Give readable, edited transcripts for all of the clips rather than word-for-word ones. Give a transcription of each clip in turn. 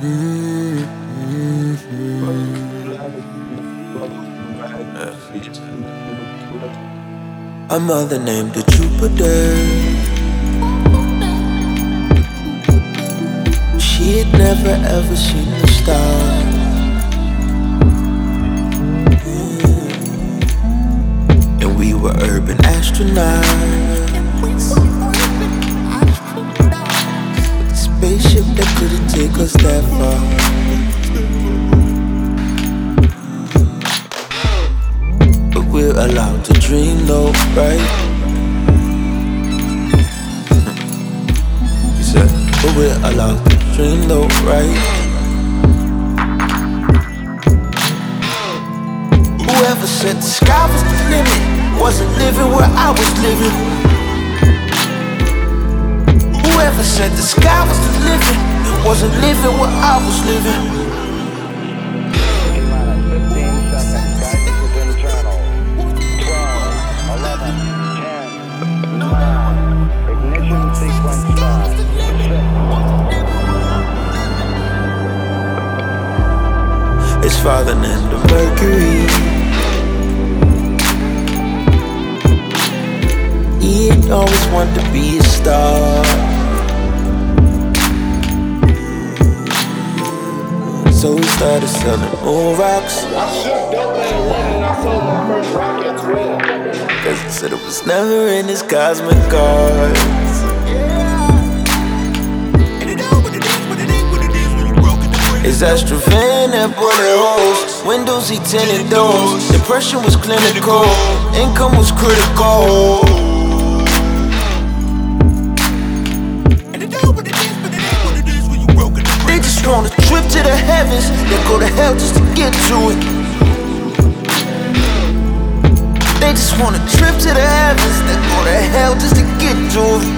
A mother named the Jupiter. She had never ever seen the stars. And we were urban astronauts with a spaceship that couldn't take us that far. But we're allowed to dream though, right? He said, but we're allowed to dream though, right? Whoever said the sky was the limit wasn't living where I was living. Whoever said the sky was the limit wasn't living where I was living. 15 seconds. Guidance is internal. 12, 11, 10, 9. Ignition sequence start. 6. His father named him Mercury. He'd always wanted to be a star, so he started selling moon rocks. I shook dope and one and I sold my first rock at 12. Cause he said it was never in his cosmic cards. His Astrovan had bullet holes, windows he tinted doors. Depression was clinical, income was critical. They just want a trip to the heavens, then go to hell just to get to it. They just want a trip to the heavens, then go to hell just to get to it.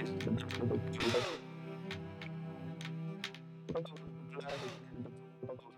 Driving.